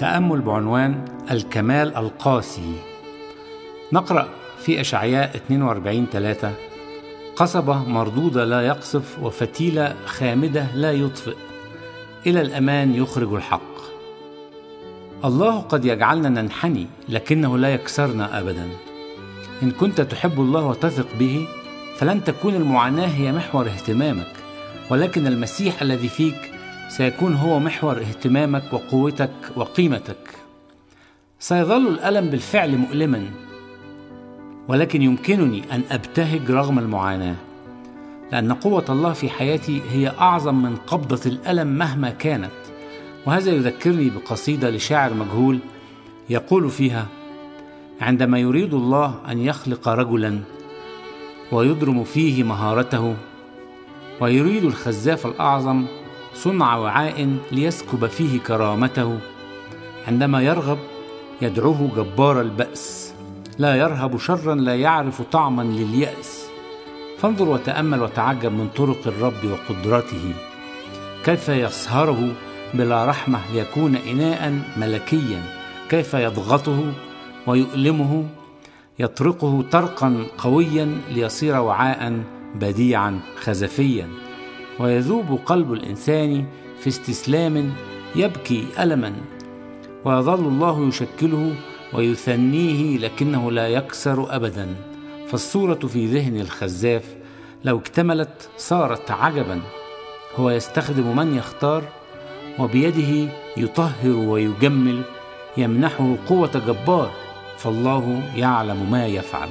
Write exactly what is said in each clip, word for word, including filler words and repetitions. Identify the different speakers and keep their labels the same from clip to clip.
Speaker 1: تأمل بعنوان الكمال القاسي. نقرأ في إشعياء اثنين وأربعين ثلاثة: قصبة مردودة لا يقصف، وفتيلة خامدة لا يطفئ، إلى الأمان يخرج الحق. الله قد يجعلنا ننحني، لكنه لا يكسرنا أبدا. إن كنت تحب الله وتثق به، فلن تكون المعاناة هي محور اهتمامك، ولكن المسيح الذي فيك سيكون هو محور اهتمامك وقوتك وقيمتك. سيظل الألم بالفعل مؤلما، ولكن يمكنني أن أبتهج رغم المعاناة، لأن قوة الله في حياتي هي أعظم من قبضة الألم مهما كانت. وهذا يذكرني بقصيدة لشاعر مجهول يقول فيها: عندما يريد الله أن يخلق رجلا ويضرم فيه مهارته، ويريد الخزاف الأعظم صنع وعاء ليسكب فيه كرامته، عندما يرغب يدعوه جبار البأس، لا يرهب شرا، لا يعرف طعما لليأس. فانظر وتأمل وتعجب من طرق الرب وقدرته، كيف يصهره بلا رحمة ليكون إناء ملكيا، كيف يضغطه ويؤلمه، يطرقه طرقا قويا ليصير وعاء بديعا خزفيا. ويذوب قلب الإنسان في استسلام يبكي ألما، ويظل الله يشكله ويثنيه، لكنه لا يكسر أبدا. فالصورة في ذهن الخزاف لو اكتملت صارت عجبا. هو يستخدم من يختار، وبيده يطهر ويجمل، يمنحه قوة جبار، فالله يعلم ما يفعل.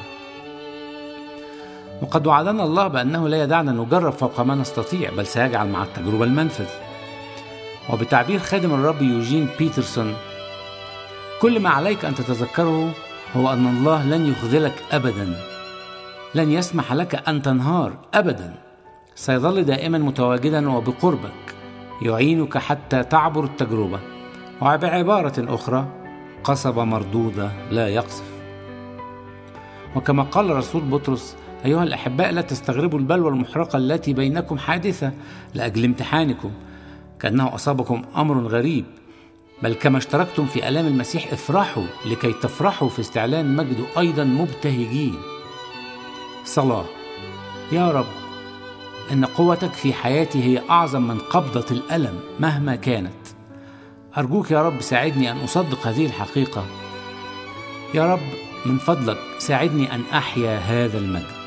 Speaker 1: وقد وعدنا الله بأنه لا يدعنا نجرب فوق ما نستطيع، بل سيجعل مع التجربة المنفذ. وبتعبير خادم الرب يوجين بيترسون: كل ما عليك أن تتذكره هو أن الله لن يخذلك أبدا، لن يسمح لك أن تنهار أبدا، سيظل دائما متواجدا وبقربك، يعينك حتى تعبر التجربة. وبعبارة أخرى، قصبة مردودة لا يقصف. وكما قال رسول بطرس: أيها الأحباء، لا تستغربوا البلوى المحرقة التي بينكم حادثة لأجل امتحانكم، كأنه أصابكم أمر غريب، بل كما اشتركتم في آلام المسيح افرحوا، لكي تفرحوا في استعلان مجده أيضا مبتهجين. صلاة: يا رب، إن قوتك في حياتي هي أعظم من قبضة الألم مهما كانت. أرجوك يا رب ساعدني أن أصدق هذه الحقيقة. يا رب من فضلك ساعدني أن أحيا هذا المجد.